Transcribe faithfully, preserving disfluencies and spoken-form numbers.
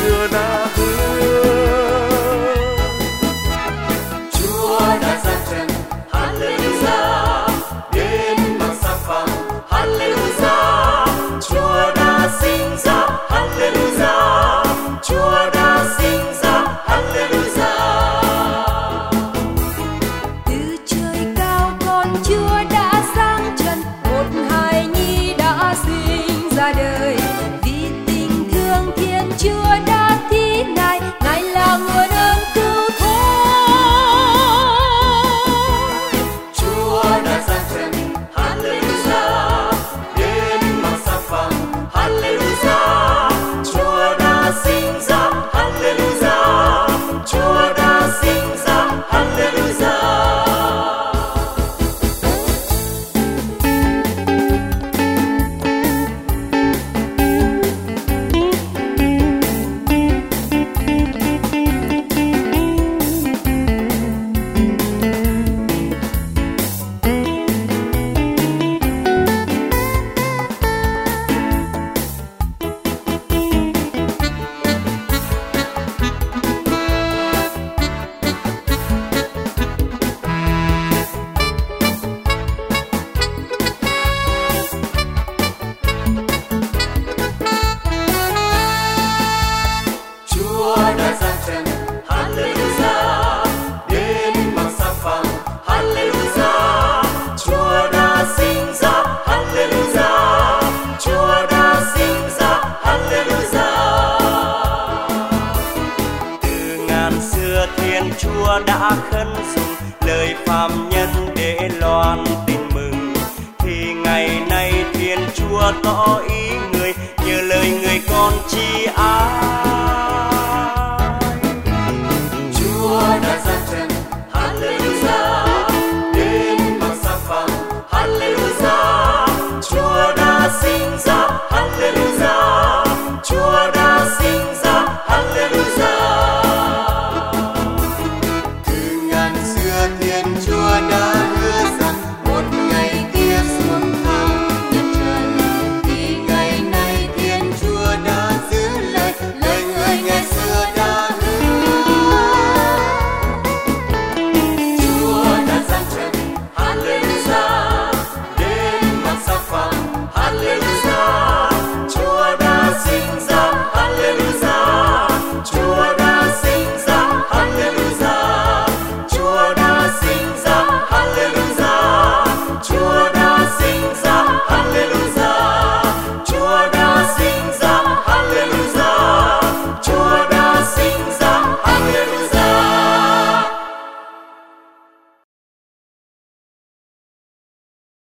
Chúa đã hứa. Chúa đã ra trần, Hallelujah, đến bằng sa phẳng, Hallelujah. Chúa đã sinh ra, Hallelujah, Chúa đã sinh ra, Hallelujah. Từ trời cao con Chúa đã giáng trần, một hài nhi đã sinh ra đời. Vì tình thương Thiên Chúa đã thi Ngài, Ngài là nguồn ơn cứu thoát. Chúa đã ra trần, Hallelujah, đến bằng sa phẳng, Hallelujah. Chúa đã sinh ra, Hallelujah, Chúa đã sinh ra, Hallelujah. Chúa đã ra trần, Hallelujah, đến bằng sa phẳng, Hallelujah. Chúa đã sinh ra, Hallelujah, Chúa đã sinh ra, Hallelujah. Từ ngàn xưa Thiên Chúa đã khấn dùng lời phàm nhân để loan tin mừng, thì ngày nay Thiên Chúa tỏ ý người nhờ lời người con chi ái.